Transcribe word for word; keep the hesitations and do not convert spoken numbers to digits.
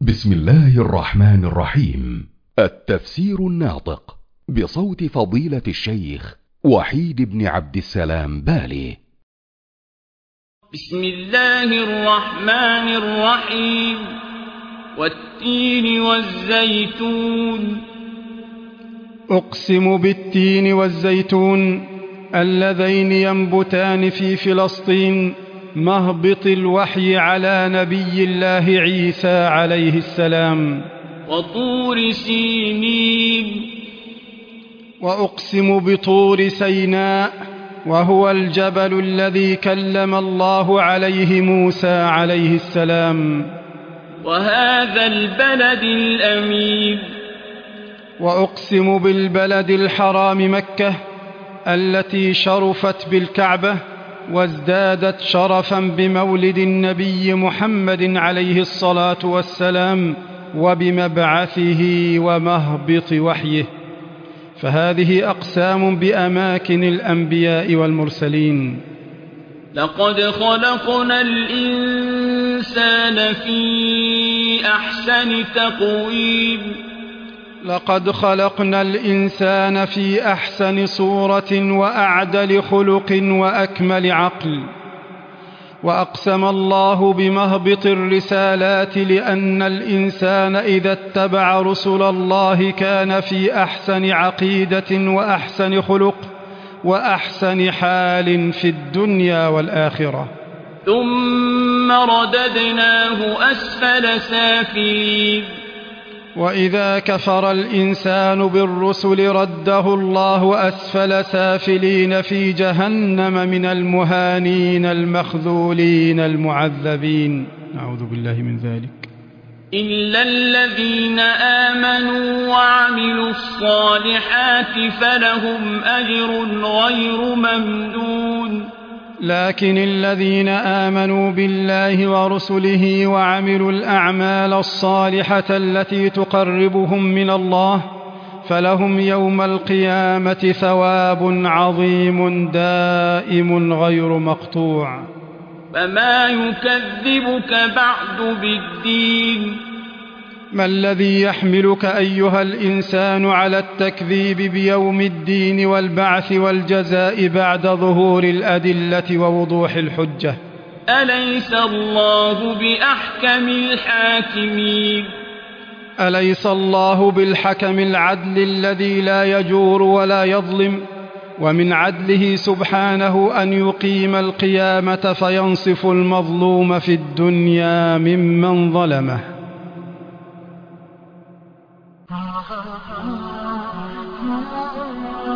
بسم الله الرحمن الرحيم. التفسير الناطق بصوت فضيلة الشيخ وحيد بن عبد السلام بالي. بسم الله الرحمن الرحيم. والتين والزيتون. أقسم بالتين والزيتون اللذين ينبتان في فلسطين مهبط الوحي على نبي الله عيسى عليه السلام. وطور سينين. وأقسم بطور سيناء وهو الجبل الذي كلم الله عليه موسى عليه السلام. وهذا البلد الأمين. وأقسم بالبلد الحرام مكة التي شرفت بالكعبة وازدادت شرفا بمولد النبي محمد عليه الصلاة والسلام وبمبعثه ومهبط وحيه. فهذه أقسام بأماكن الأنبياء والمرسلين. لقد خلقنا الإنسان في أحسن تقويم. لقد خلقنا الإنسان في أحسن صورة وأعدل خلق وأكمل عقل. وأقسم الله بمهبط الرسالات لأن الإنسان إذا اتبع رسل الله كان في أحسن عقيدة وأحسن خلق وأحسن حال في الدنيا والآخرة. ثم رددناه أسفل سافلين. وإذا كفر الإنسان بالرسل رده الله أسفل سافلين في جهنم من المهانين المخذولين المعذبين. نعوذ بالله من ذلك. إلا الذين آمنوا وعملوا الصالحات فلهم أجر غير ممنون. لكن الذين آمنوا بالله ورسله وعملوا الأعمال الصالحة التي تقربهم من الله فلهم يوم القيامة ثواب عظيم دائم غير مقطوع. فما يكذبك بعد بالدين. ما الذي يحملك أيها الإنسان على التكذيب بيوم الدين والبعث والجزاء بعد ظهور الأدلة ووضوح الحجة؟ أليس الله بأحكم الحاكمين؟ أليس الله بالحكم العدل الذي لا يجور ولا يظلم؟ ومن عدله سبحانه أن يقيم القيامة فينصف المظلوم في الدنيا ممن ظلمه. Ah